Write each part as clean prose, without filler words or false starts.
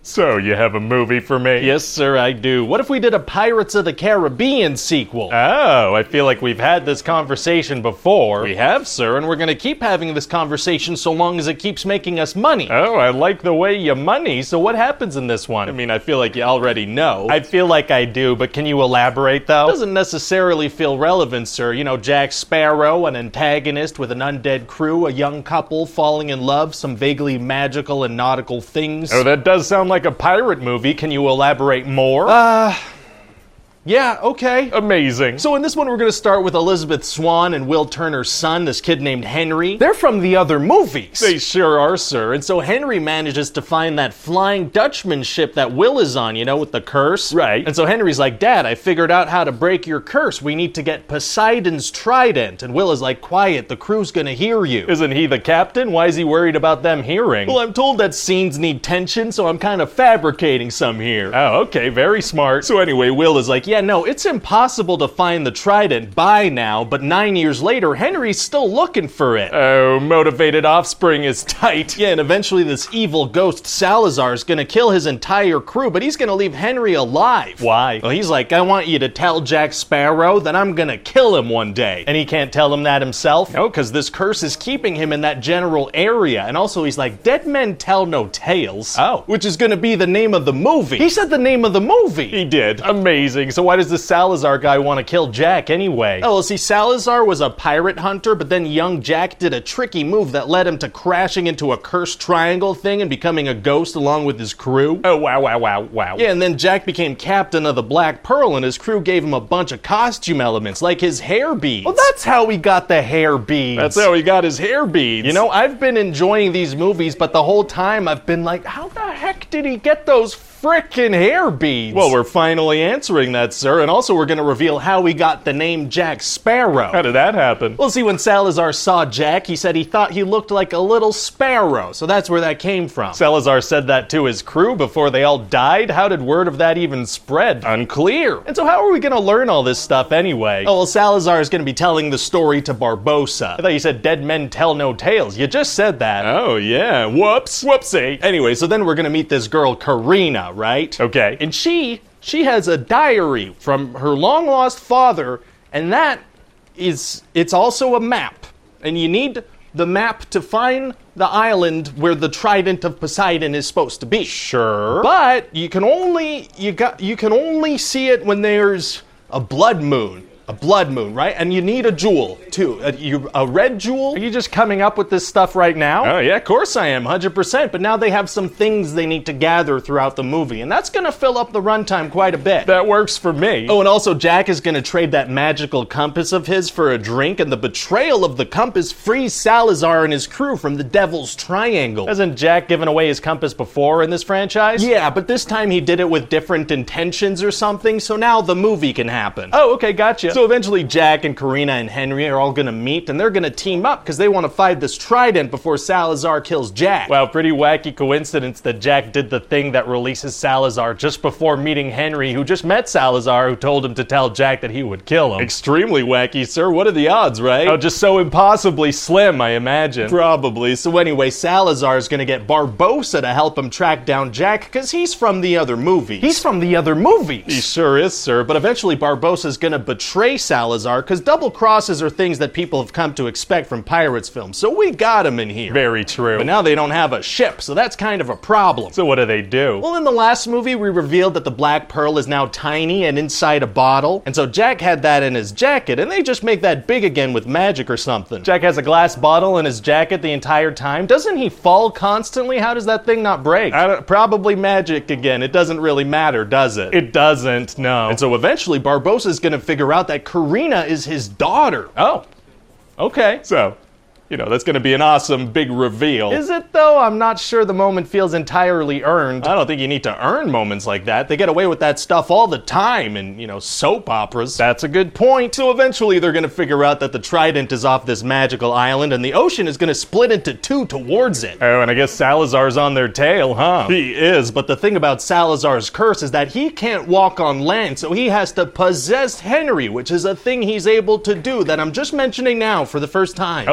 So, you have a movie for me? Yes, sir, I do. What if we did a Pirates of the Caribbean sequel? Oh, I feel like we've had this conversation before. We have, sir, and we're gonna keep having this conversation so long as it keeps making us money. Oh, I like the way you money. So what happens in this one? I mean, I feel like you already know. I feel like I do, but can you elaborate, though? Doesn't necessarily feel relevant, sir. You know, Jack Sparrow, an antagonist with an undead crew, a young couple falling in love, some vaguely magical and nautical things. Oh, that does sound like a pirate movie. Can you elaborate more? Yeah, okay. Amazing. So in this one, we're going to start with Elizabeth Swann and Will Turner's son, this kid named Henry. They're from the other movies. They sure are, sir. And so Henry manages to find that Flying Dutchman ship that Will is on, you know, with the curse. Right. And so Henry's like, Dad, I figured out how to break your curse. We need to get Poseidon's trident. And Will is like, quiet, the crew's going to hear you. Isn't he the captain? Why is he worried about them hearing? Well, I'm told that scenes need tension, so I'm kind of fabricating some here. Oh, okay, very smart. So anyway, Will is like, yeah, no, it's impossible to find the trident by now, but 9 years later, Henry's still looking for it. Oh, motivated offspring is tight. Yeah, and eventually this evil ghost Salazar is gonna kill his entire crew, but he's gonna leave Henry alive. Why? Well, he's like, I want you to tell Jack Sparrow that I'm gonna kill him one day. And he can't tell him that himself? No, because this curse is keeping him in that general area. And also he's like, dead men tell no tales. Oh. Which is gonna be the name of the movie. He said the name of the movie. He did. Amazing. So why does the Salazar guy want to kill Jack anyway? Oh, well, see, Salazar was a pirate hunter, but then young Jack did a tricky move that led him to crashing into a cursed triangle thing and becoming a ghost along with his crew. Oh, wow. Yeah, and then Jack became captain of the Black Pearl, and his crew gave him a bunch of costume elements, like his hair beads. Well, that's how he got the hair beads. That's how he got his hair beads. You know, I've been enjoying these movies, but the whole time I've been like, how the heck did he get those frickin' hair beads? Well, we're finally answering that, sir, and also we're gonna reveal how he got the name Jack Sparrow. How did that happen? Well, see, when Salazar saw Jack, he said he thought he looked like a little sparrow, so that's where that came from. Salazar said that to his crew before they all died? How did word of that even spread? Unclear. And so how are we gonna learn all this stuff anyway? Oh, well, Salazar is gonna be telling the story to Barbossa. I thought you said dead men tell no tales. You just said that. Oh, yeah. Whoops. Whoopsie. Anyway, so then we're gonna meet this girl, Karina, right? Okay. And she has a diary from her long-lost father, and it's also a map. And you need the map to find the island where the Trident of Poseidon is supposed to be. Sure. But you can only see it when there's a blood moon. A blood moon, right? And you need a jewel, too. A red jewel? Are you just coming up with this stuff right now? Oh, yeah, of course I am, 100%. But now they have some things they need to gather throughout the movie, and that's going to fill up the runtime quite a bit. That works for me. Oh, and also Jack is going to trade that magical compass of his for a drink, and the betrayal of the compass frees Salazar and his crew from the Devil's Triangle. Hasn't Jack given away his compass before in this franchise? Yeah, but this time he did it with different intentions or something, so now the movie can happen. Oh, okay, gotcha. So eventually Jack and Karina and Henry are all gonna meet, and they're gonna team up because they want to find this trident before Salazar kills Jack. Wow, pretty wacky coincidence that Jack did the thing that releases Salazar just before meeting Henry, who just met Salazar, who told him to tell Jack that he would kill him. Extremely wacky, sir. What are the odds, right? Oh, just so impossibly slim, I imagine. Probably. So anyway, Salazar is gonna get Barbossa to help him track down Jack because he's from the other movies. He's from the other movies. He sure is, sir. But eventually Barbossa's gonna betray Salazar because double crosses are things that people have come to expect from pirates films. So we got him in here. Very true. But now they don't have a ship, so that's kind of a problem. So what do they do? Well, in the last movie, we revealed that the Black Pearl is now tiny and inside a bottle. And so Jack had that in his jacket, and they just make that big again with magic or something. Jack has a glass bottle in his jacket the entire time. Doesn't he fall constantly? How does that thing not break? Probably magic again. It doesn't really matter, does it? It doesn't, no. And so eventually Barbossa's gonna figure out that Karina is his daughter. Oh, okay. So, you know, that's going to be an awesome big reveal. Is it, though? I'm not sure the moment feels entirely earned. I don't think you need to earn moments like that. They get away with that stuff all the time in, you know, soap operas. That's a good point. So eventually they're going to figure out that the trident is off this magical island and the ocean is going to split into two towards it. Oh, and I guess Salazar's on their tail, huh? He is, but the thing about Salazar's curse is that he can't walk on land, so he has to possess Henry, which is a thing he's able to do that I'm just mentioning now for the first time. Oh, very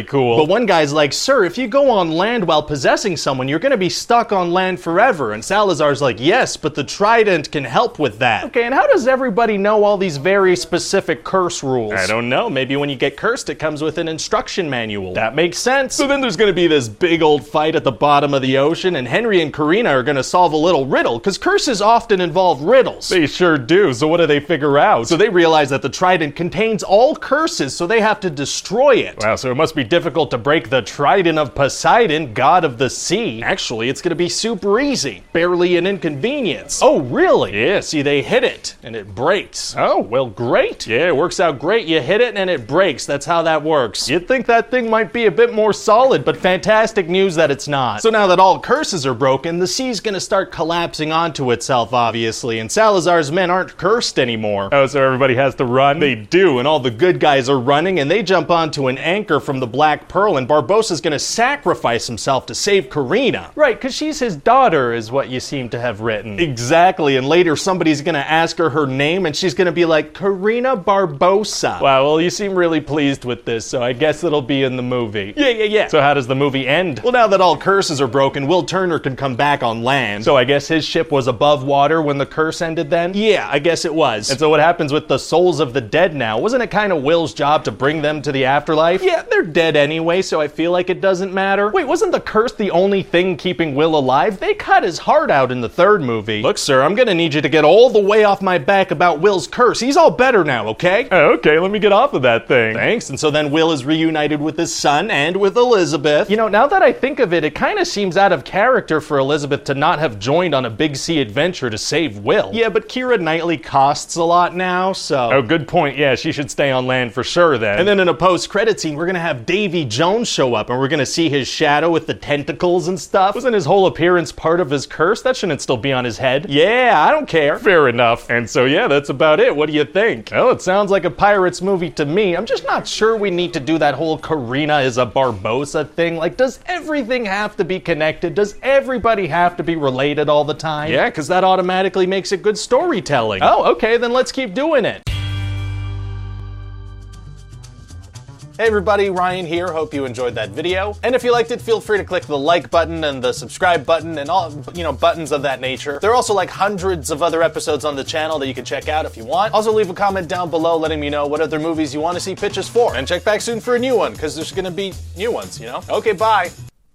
very cool. But one guy's like, sir, if you go on land while possessing someone, you're gonna be stuck on land forever. And Salazar's like, yes, but the trident can help with that. Okay, and how does everybody know all these very specific curse rules? I don't know. Maybe when you get cursed, it comes with an instruction manual. That makes sense. So then there's gonna be this big old fight at the bottom of the ocean, and Henry and Karina are gonna solve a little riddle, because curses often involve riddles. They sure do. So what do they figure out? So they realize that the trident contains all curses, so they have to destroy it. Wow, so it must be difficult to break the trident of Poseidon, god of the sea. Actually, it's gonna be super easy. Barely an inconvenience. Oh, really? Yeah, see, they hit it, and it breaks. Oh, well, great. Yeah, it works out great. You hit it, and it breaks. That's how that works. You'd think that thing might be a bit more solid, but fantastic news that it's not. So now that all curses are broken, the sea's gonna start collapsing onto itself, obviously, and Salazar's men aren't cursed anymore. Oh, so everybody has to run? They do, and all the good guys are running, and they jump onto an anchor from the Black Pearl, and Barbossa's gonna sacrifice himself to save Karina. Right, because she's his daughter, is what you seem to have written. Exactly, and later somebody's gonna ask her name, and she's gonna be like, Karina Barbossa. Wow, well, you seem really pleased with this, so I guess it'll be in the movie. Yeah. So how does the movie end? Well, now that all curses are broken, Will Turner can come back on land. So I guess his ship was above water when the curse ended then? Yeah, I guess it was. And so what happens with the souls of the dead now? Wasn't it kind of Will's job to bring them to the afterlife? Yeah, they're dead anyway, so I feel like it doesn't matter. Wait, wasn't the curse the only thing keeping Will alive? They cut his heart out in the third movie. Look, sir, I'm gonna need you to get all the way off my back about Will's curse. He's all better now, okay? Oh, okay, let me get off of that thing. Thanks. And so then Will is reunited with his son and with Elizabeth. You know, now that I think of it, it kind of seems out of character for Elizabeth to not have joined on a big sea adventure to save Will. Yeah, but Keira Knightley costs a lot now, so... Oh, good point. Yeah, she should stay on land for sure then. And then in a post-credit scene, we're gonna have Davy Jones show up, and we're gonna see his shadow with the tentacles and stuff. Wasn't his whole appearance part of his curse? That shouldn't still be on his head. Yeah, I don't care. Fair enough. And so yeah, that's about it. What do you think? Well, it sounds like a Pirates movie to me. I'm just not sure we need to do that whole Karina is a Barbossa thing. Like, does everything have to be connected? Does everybody have to be related all the time? Yeah, because that automatically makes it good storytelling. Oh, okay, then let's keep doing it. Hey everybody, Ryan here. Hope you enjoyed that video. And if you liked it, feel free to click the like button and the subscribe button and all, buttons of that nature. There are also like hundreds of other episodes on the channel that you can check out if you want. Also leave a comment down below letting me know what other movies you want to see pitches for. And check back soon for a new one, because there's gonna be new ones, Okay, bye.